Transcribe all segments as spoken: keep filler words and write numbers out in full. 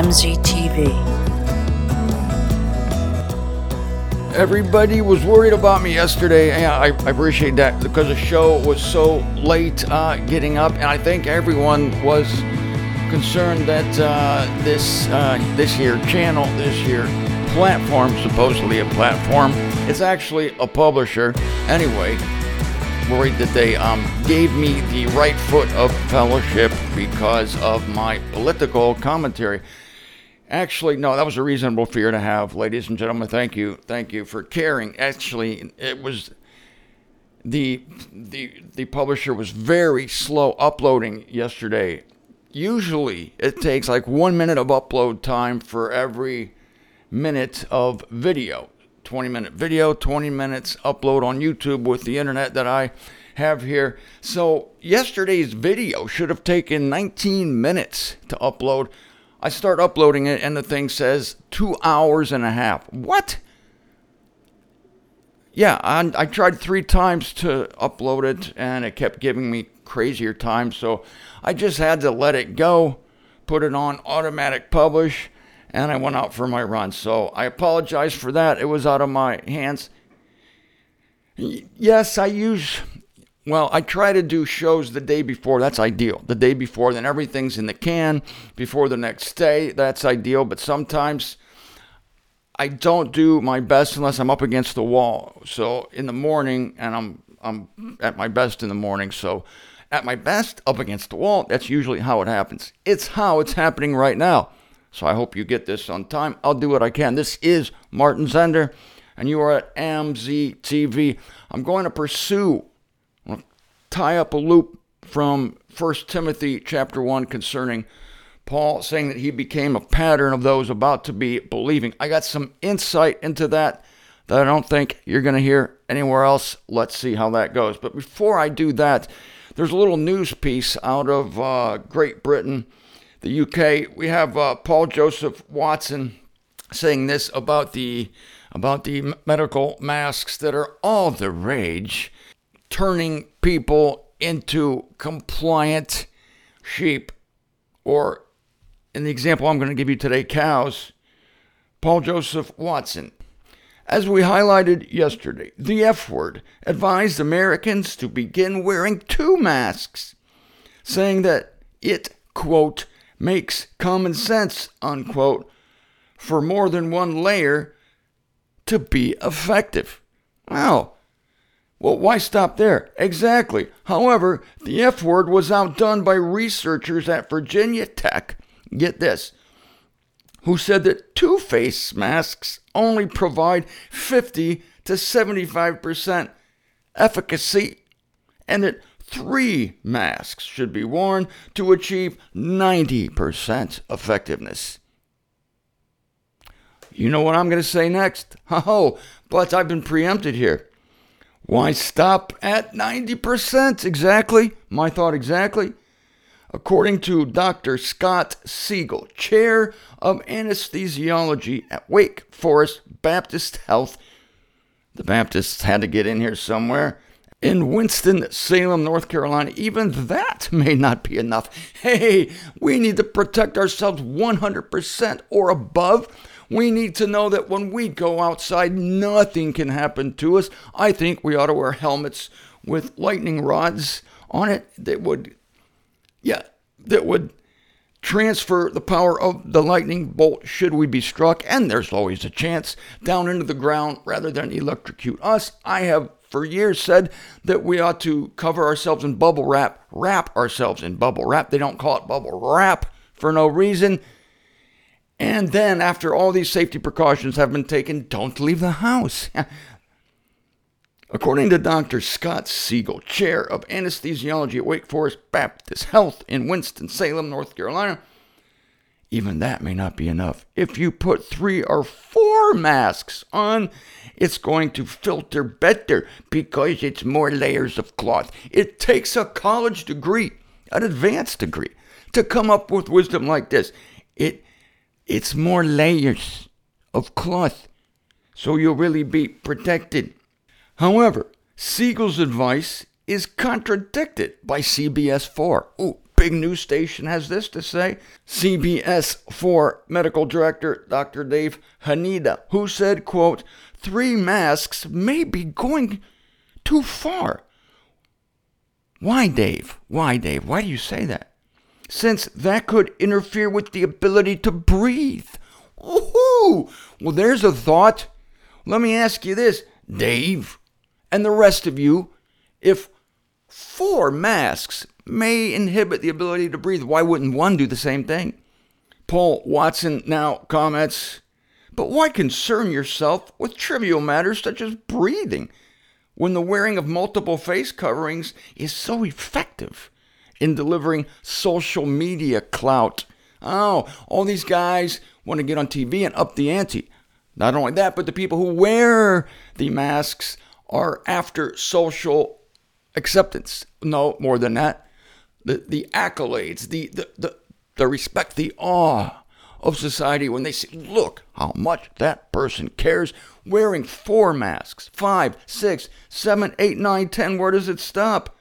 M Z T V. Everybody was worried about me yesterday, and I, I appreciate that because the show was so late uh, getting up, and I think everyone was concerned that uh, this uh, this here channel, this here platform, supposedly a platform, it's actually a publisher. Anyway, worried that they um, gave me the right foot of fellowship because of my political commentary. Actually, no, that was a reasonable fear to have, ladies and gentlemen. Thank you, thank you for caring. Actually, it was the the the publisher was very slow uploading yesterday. Usually, it takes like one minute of upload time for every minute of video. twenty minute video, twenty minutes upload on YouTube with the internet that I have here. So yesterday's video should have taken nineteen minutes to upload. I start uploading it and the thing says two hours and a half. What? Yeah, I, I tried three times to upload it and it kept giving me crazier time. So I just had to let it go, put it on automatic publish, and I went out for my run. So I apologize for that. It was out of my hands. Yes, I use... Well, I try to do shows the day before. That's ideal. The day before, then everything's in the can before the next day. That's ideal. But sometimes I don't do my best unless I'm up against the wall. So in the morning, and I'm I'm at my best in the morning. So at my best, up against the wall, that's usually how it happens. It's how it's happening right now. So I hope you get this on time. I'll do what I can. This is Martin Zender, and you are at M Z T V. I'm going to pursue... tie up a loop from First Timothy chapter one concerning Paul saying that he became a pattern of those about to be believing. I got some insight into that that I don't think you're going to hear anywhere else. Let's see how that goes. But before I do that, there's a little news piece out of uh, Great Britain, the U K. We have uh, Paul Joseph Watson saying this about the about the medical masks that are all the rage, turning people into compliant sheep, or in the example I'm going to give you today, cows. Paul Joseph Watson. As we highlighted yesterday, the F word advised Americans to begin wearing two masks, saying that it, quote, makes common sense, unquote, for more than one layer to be effective. Wow. Well, why stop there? Exactly. However, the F word was outdone by researchers at Virginia Tech, get this, who said that two face masks only provide fifty to seventy-five percent efficacy, and that three masks should be worn to achieve ninety percent effectiveness. You know what I'm going to say next? Oh, but I've been preempted here. Why stop at ninety percent? Exactly. My thought exactly. According to Doctor Scott Siegel, chair of anesthesiology at Wake Forest Baptist Health, the Baptists had to get in here somewhere, in Winston-Salem, North Carolina, even that may not be enough. Hey, we need to protect ourselves one hundred percent or above. We need to know that when we go outside, nothing can happen to us. I think we ought to wear helmets with lightning rods on it that would, yeah, that would transfer the power of the lightning bolt should we be struck, and there's always a chance, down into the ground rather than electrocute us. I have for years said that we ought to cover ourselves in bubble wrap, wrap ourselves in bubble wrap. They don't call it bubble wrap for no reason. And then, after all these safety precautions have been taken, don't leave the house. According to Doctor Scott Siegel, chair of anesthesiology at Wake Forest Baptist Health in Winston-Salem, North Carolina, even that may not be enough. If you put three or four masks on, it's going to filter better because it's more layers of cloth. It takes a college degree, an advanced degree, to come up with wisdom like this. It It's more layers of cloth, so you'll really be protected. However, Siegel's advice is contradicted by C B S four. Ooh, big news station has this to say. C B S four medical director Doctor Dave Haneda, who said, quote, three masks may be going too far. Why, Dave? Why, Dave? Why do you say that? Since that could interfere with the ability to breathe. Woohoo! Well, there's a thought. Let me ask you this, Dave, and the rest of you. If four masks may inhibit the ability to breathe, why wouldn't one do the same thing? Paul Watson now comments, but why concern yourself with trivial matters such as breathing when the wearing of multiple face coverings is so effective in delivering social media clout? Oh, all these guys want to get on T V and up the ante. Not only that, but the people who wear the masks are after social acceptance. No, more than that. The the accolades, the, the, the, the respect, the awe of society when they see, look how much that person cares wearing four masks. Five, six, seven, eight, nine, ten. Where does it stop?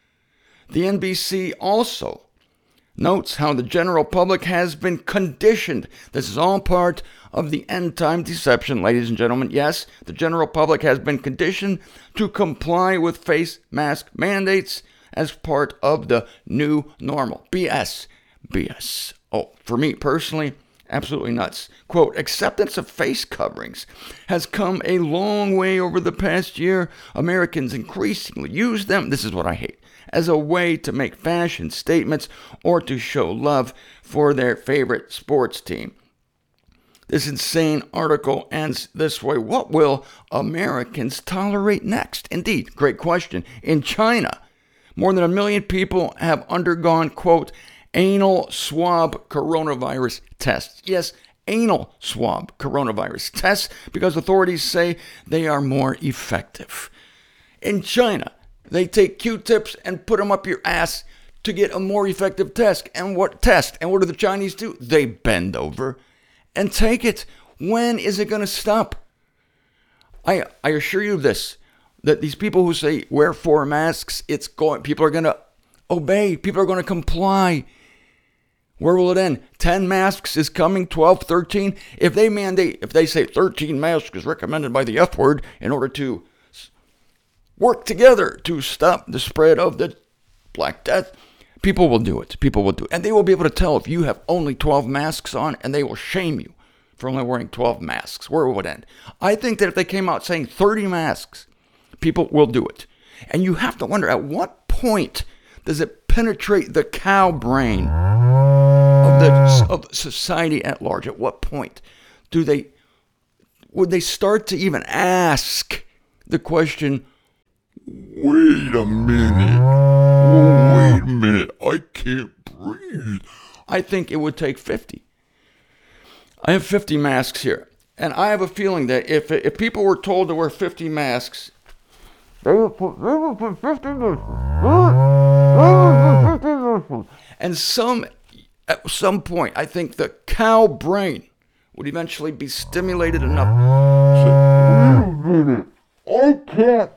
The N B C also notes how the general public has been conditioned. This is all part of the end-time deception, ladies and gentlemen. Yes, the general public has been conditioned to comply with face mask mandates as part of the new normal. B S. B S. Oh, for me personally, absolutely nuts. Quote, acceptance of face coverings has come a long way over the past year. Americans increasingly use them, this is what I hate, as a way to make fashion statements or to show love for their favorite sports team. This insane article ends this way. What will Americans tolerate next? Indeed, great question. In China, more than a million people have undergone, quote, anal swab coronavirus tests. Yes, anal swab coronavirus tests, because authorities say they are more effective. In China, they take Q-tips and put them up your ass to get a more effective test. And what test? And what do the Chinese do? They bend over and take it. When is it going to stop? I I assure you this, that these people who say wear four masks, it's going. People are going to obey. People are going to comply. Where will it end? ten masks is coming, twelve, thirteen. If they mandate, if they say thirteen masks is recommended by the F word in order to work together to stop the spread of the Black Death, people will do it. People will do it. And they will be able to tell if you have only twelve masks on, and they will shame you for only wearing twelve masks. Where will it end? I think that if they came out saying thirty masks, people will do it. And you have to wonder, at what point does it penetrate the cow brain of the of society at large? At what point do they would they start to even ask the question, wait a minute, oh, wait a minute, I can't breathe? I think it would take fifty. I have fifty masks here, and I have a feeling that if if people were told to wear fifty masks, they would put, they would put fifty masks. And some, at some point, I think the cow brain would eventually be stimulated enough. So, wait a minute, I can't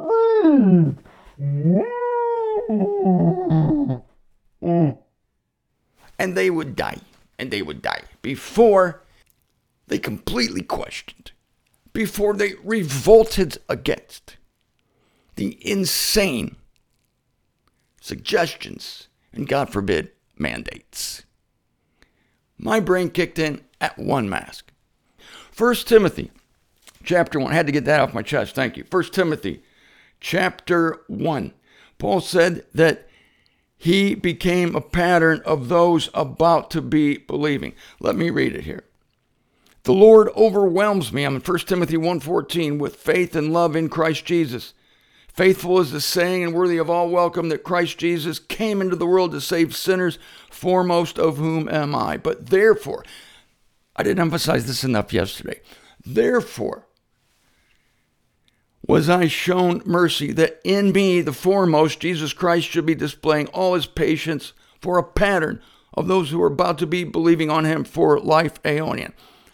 breathe. And they would die. And they would die before they completely questioned, before they revolted against the insane suggestions and, God forbid, mandates. My brain kicked in at one mask. First Timothy chapter one. I had to get that off my chest. Thank you. First Timothy chapter one. Paul said that he became a pattern of those about to be believing. Let me read it here. The Lord overwhelms me, I'm in First Timothy one fourteen, with faith and love in Christ Jesus. Faithful is the saying and worthy of all welcome that Christ Jesus came into the world to save sinners, foremost of whom am I. But therefore, I didn't emphasize this enough yesterday. Therefore, was I shown mercy, that in me, the foremost, Jesus Christ, should be displaying all his patience for a pattern of those who are about to be believing on him for life aeonian.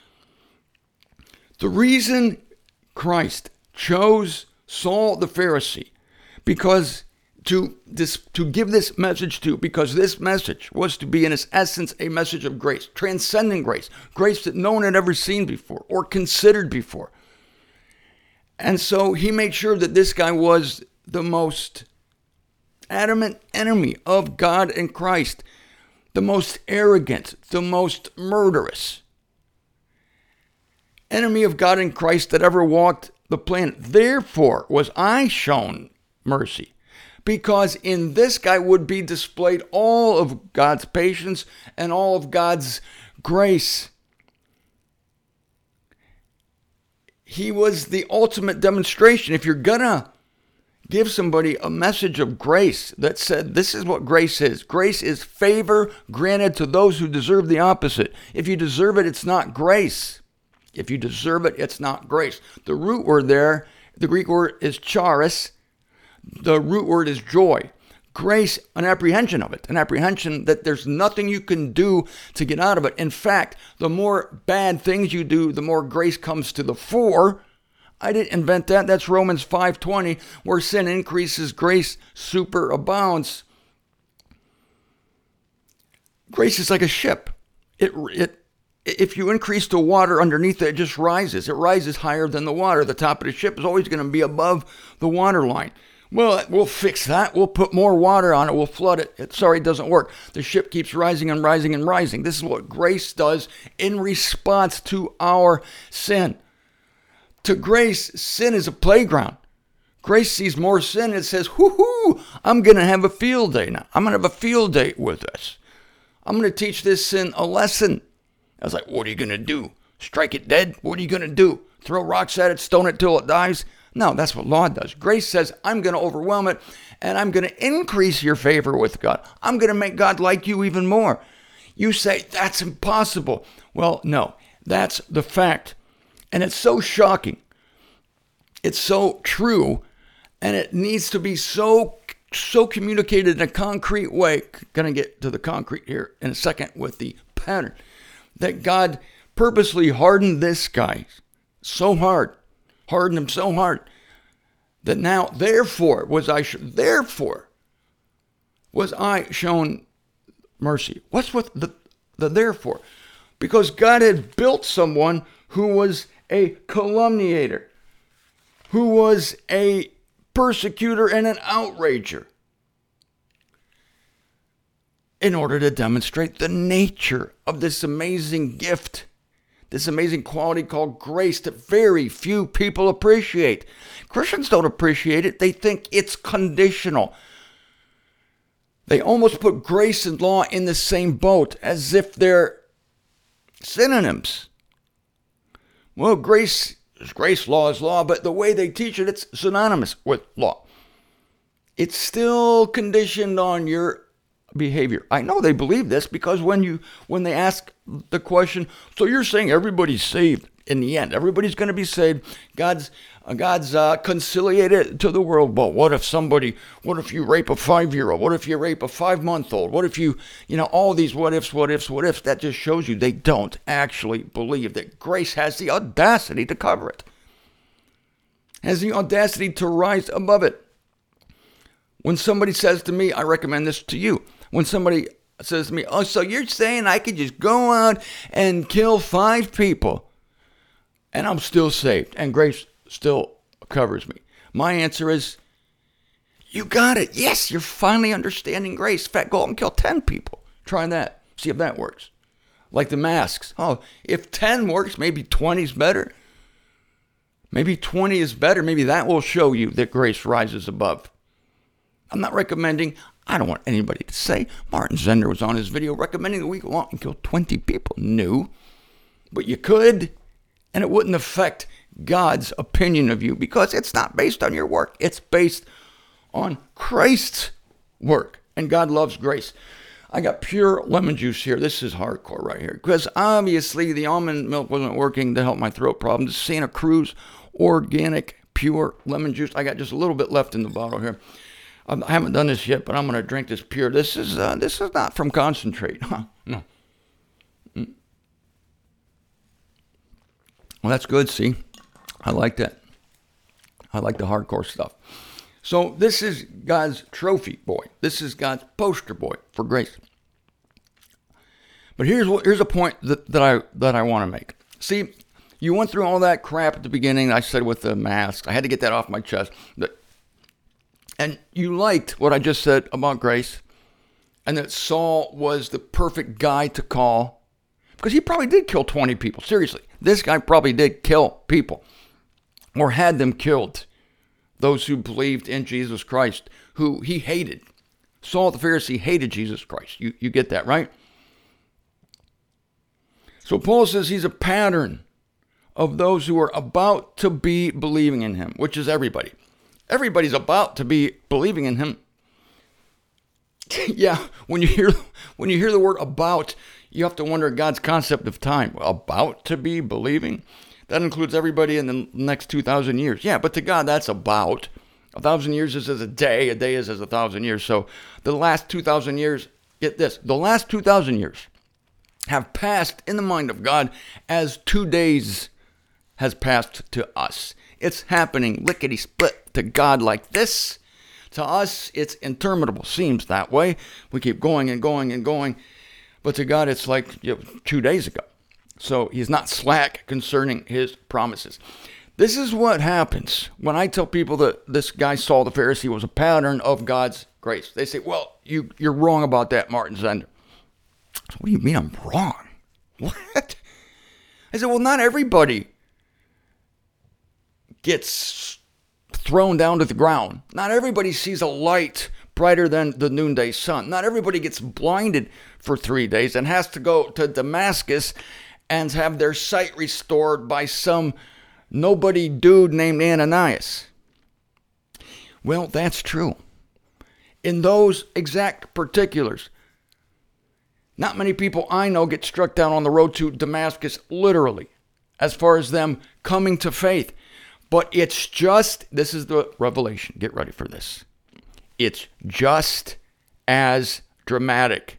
The reason Christ chose Saul the Pharisee, because to this to give this message to, because this message was to be in its essence a message of grace, transcendent grace, grace that no one had ever seen before or considered before. And so he made sure that this guy was the most adamant enemy of God and Christ, the most arrogant, the most murderous enemy of God and Christ that ever walked the planet. Therefore was I shown mercy, because in this guy would be displayed all of God's patience and all of God's grace. He was the ultimate demonstration. If you're gonna give somebody a message of grace that said, this is what grace is. Grace is favor granted to those who deserve the opposite. If you deserve it, it's not grace. If you deserve it, it's not grace. The root word there, the Greek word is charis. The root word is joy. Grace, an apprehension of it, an apprehension that there's nothing you can do to get out of it. In fact, the more bad things you do, the more grace comes to the fore. I didn't invent that. That's Romans five twenty, where sin increases, grace superabounds. Grace is like a ship. It, it, if you increase the water underneath it, it just rises. It rises higher than the water. The top of the ship is always going to be above the water line. Well, we'll fix that. We'll put more water on it. We'll flood it. it. Sorry, it doesn't work. The ship keeps rising and rising and rising. This is what grace does in response to our sin. To grace, sin is a playground. Grace sees more sin. It says, whoo-hoo, I'm going to have a field day now. I'm going to have a field day with this. I'm going to teach this sin a lesson. I was like, what are you going to do? Strike it dead? What are you going to do? Throw rocks at it, stone it till it dies? No, that's what law does. Grace says, I'm going to overwhelm it, and I'm going to increase your favor with God. I'm going to make God like you even more. You say, that's impossible. Well, no, that's the fact. And it's so shocking. It's so true, and it needs to be so, so communicated in a concrete way. Going to get to the concrete here in a second with the pattern. That God purposely hardened this guy so hard. Hardened him so hard that now, therefore, was I sh- therefore was I shown mercy. What's with the, the therefore? Because God had built someone who was a calumniator, who was a persecutor and an outrager, in order to demonstrate the nature of this amazing gift. This amazing quality called grace that very few people appreciate. Christians don't appreciate it. They think it's conditional. They almost put grace and law in the same boat as if they're synonyms. Well, grace is grace, law is law, but the way they teach it, it's synonymous with law. It's still conditioned on your behavior. I know they believe this because when you when they ask the question, so you're saying everybody's saved in the end, everybody's going to be saved, God's uh, God's uh, conciliated to the world. But what if somebody, what if you rape a five-year-old? What if you rape a five-month-old? What if you, you know, all these what ifs, what ifs, what ifs? That just shows you they don't actually believe that grace has the audacity to cover it, has the audacity to rise above it. When somebody says to me, I recommend this to you. When somebody says to me, oh, so you're saying I could just go out and kill five people and I'm still saved and grace still covers me? My answer is, you got it. Yes, you're finally understanding grace. In fact, go out and kill ten people. Try that. See if that works. Like the masks. Oh, if ten works, maybe twenty is better. Maybe twenty is better. Maybe that will show you that grace rises above. I'm not recommending, I don't want anybody to say, Martin Zender was on his video recommending that we go out and kill twenty people. No, but you could, and it wouldn't affect God's opinion of you because it's not based on your work. It's based on Christ's work, and God loves grace. I got pure lemon juice here. This is hardcore right here because obviously the almond milk wasn't working to help my throat problem. This is Santa Cruz organic pure lemon juice. I got just a little bit left in the bottle here. I haven't done this yet, but I'm going to drink this pure. This is uh, this is not from concentrate. Huh? No. Mm. Well, that's good, see? I like that. I like the hardcore stuff. So this is God's trophy boy. This is God's poster boy for grace. But here's what here's a point that, that I that I want to make. See, you went through all that crap at the beginning. I said with the mask. I had to get that off my chest. And you liked what I just said about grace, and that Saul was the perfect guy to call, because he probably did kill twenty people. Seriously, this guy probably did kill people, or had them killed. Those who believed in Jesus Christ, who he hated. Saul the Pharisee hated Jesus Christ. You, you get that, right? So Paul says he's a pattern of those who are about to be believing in him, which is everybody. Everybody's about to be believing in him. Yeah, when you hear when you hear the word about, you have to wonder God's concept of time. About to be believing? That includes everybody in the next two thousand years. Yeah, but to God, that's about. A thousand years is as a day. A day is as a thousand years. So the last two thousand years, get this, the last two thousand years have passed in the mind of God as two days has passed to us. It's happening lickety-split to God like this. To us, it's interminable. Seems that way. We keep going and going and going. But to God, it's like you know, two days ago. So he's not slack concerning his promises. This is what happens when I tell people that this guy Saul the Pharisee was a pattern of God's grace. They say, well, you, you're wrong about that, Martin Zender. So what do you mean I'm wrong? What? I said, well, not everybody gets thrown down to the ground. Not everybody sees a light brighter than the noonday sun. Not everybody gets blinded for three days and has to go to Damascus and have their sight restored by some nobody dude named Ananias. Well, that's true. In those exact particulars, not many people I know get struck down on the road to Damascus literally, as far as them coming to faith. But it's just, this is the revelation. Get ready for this. It's just as dramatic.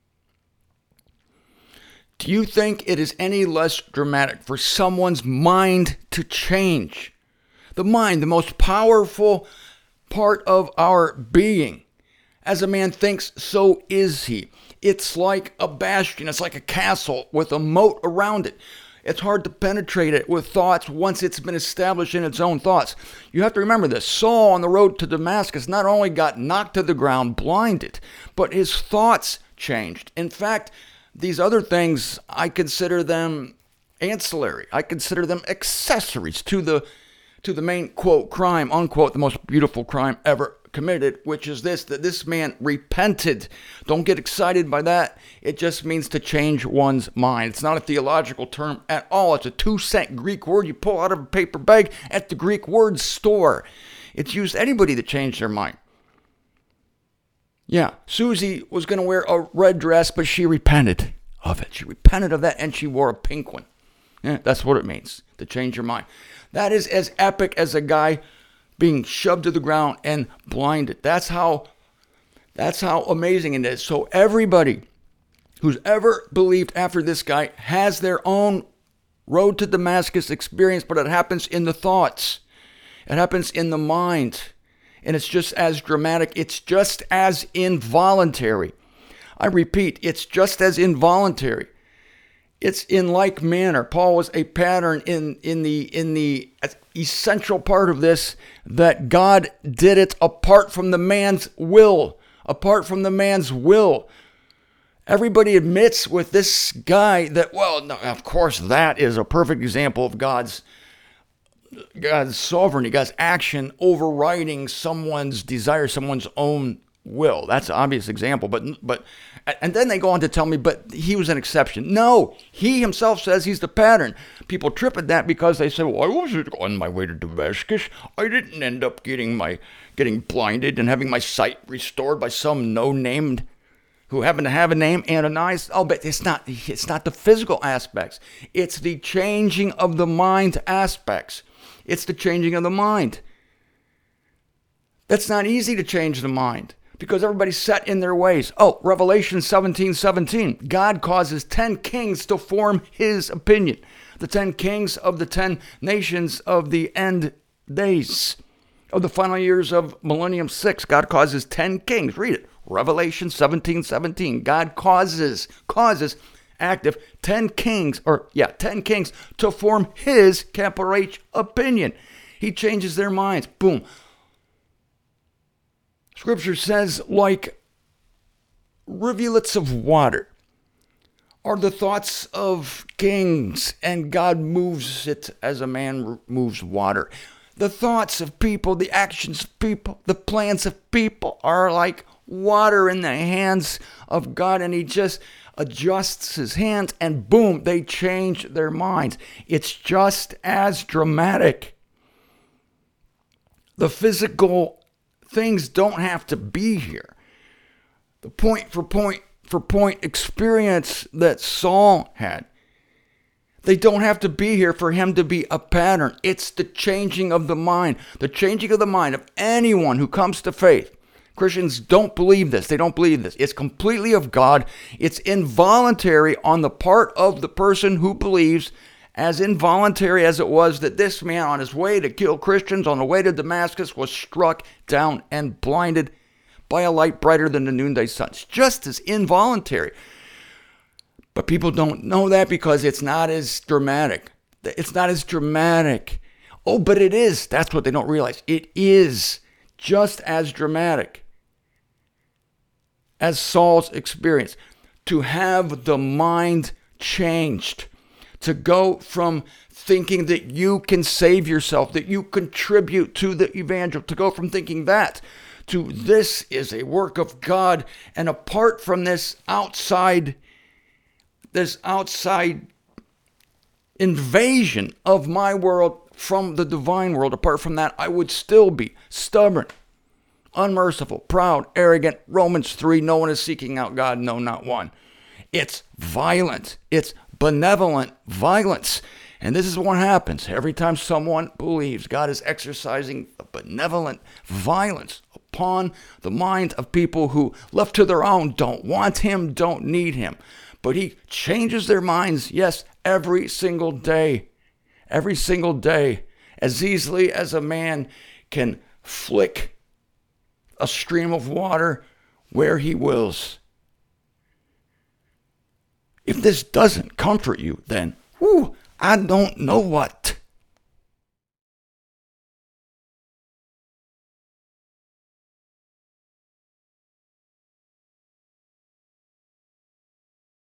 Do you think it is any less dramatic for someone's mind to change? The mind, the most powerful part of our being. As a man thinks, so is he. It's like a bastion. It's like a castle with a moat around it. It's hard to penetrate it with thoughts once it's been established in its own thoughts. You have to remember this. Saul on the road to Damascus not only got knocked to the ground, blinded, but his thoughts changed. In fact, these other things, I consider them ancillary. I consider them accessories to the to the main, quote, crime, unquote, the most beautiful crime ever committed, which is this, that this man repented. Don't get excited by that. It just means to change one's mind. It's not a theological term at all. It's a two-cent Greek word you pull out of a paper bag at the Greek word store. It's used anybody to change their mind. Yeah, Susie was going to wear a red dress, but she repented of it. She repented of that, and she wore a pink one. Yeah, that's what it means, to change your mind. That is as epic as a guy being shoved to the ground and blinded. That's how, that's how amazing it is. So everybody who's ever believed after this guy has their own road to Damascus experience, but it happens in the thoughts. It happens in the mind. And it's just as dramatic. It's just as involuntary. I repeat, it's just as involuntary. It's in like manner. Paul was a pattern in, in the in the essential part of this, that God did it apart from the man's will. Apart from the man's will. Everybody admits with this guy that, well, no, of course, that is a perfect example of God's God's sovereignty, God's action overriding someone's desire, someone's own will. That's an obvious example. But but and then they go on to tell me, but he was an exception. No, he himself says he's the pattern. People trip at that because they say, well, I wasn't on my way to Damascus. I didn't end up getting my getting blinded and having my sight restored by some no-named who happened to have a name, Ananias. Oh, but it's not it's not the physical aspects. It's the changing of the mind aspects. It's the changing of the mind. That's not easy to change the mind, because everybody's set in their ways. Oh, Revelation seventeen seventeen. God causes ten kings to form his opinion. The ten kings of the ten nations of the end days. of the final years of Millennium six, God causes ten kings. Read it. Revelation seventeen seventeen. God causes, causes, active, ten kings, or yeah, ten kings to form his, capital H, opinion. He changes their minds. Boom. Scripture says, like rivulets of water are the thoughts of kings, and God moves it as a man moves water. The thoughts of people, the actions of people, the plans of people are like water in the hands of God, and he just adjusts his hands, and boom, they change their minds. It's just as dramatic. The physical things don't have to be here. The point for point for point experience that Saul had, they don't have to be here for him to be a pattern. It's the changing of the mind, the changing of the mind of anyone who comes to faith. Christians don't believe this. They don't believe this. It's completely of God. It's involuntary on the part of the person who believes, as involuntary as it was that this man on his way to kill Christians on the way to Damascus was struck down and blinded by a light brighter than the noonday sun. It's just as involuntary. But people don't know that because it's not as dramatic. It's not as dramatic. Oh, but it is. That's what they don't realize. It is just as dramatic as Saul's experience. To have the mind changed. To go from thinking that you can save yourself, that you contribute to the evangel, to go from thinking that to this is a work of God, and apart from this outside, this outside invasion of my world from the divine world, apart from that, I would still be stubborn, unmerciful, proud, arrogant. Romans three, no one is seeking out God, no, not one. It's violent. It's benevolent violence. And this is what happens every time someone believes. God is exercising a benevolent violence upon the mind of people who, left to their own, don't want him, don't need him. But he changes their minds, yes, every single day. Every single day. As easily as a man can flick a stream of water where he wills. If this doesn't comfort you, then, whew, I don't know what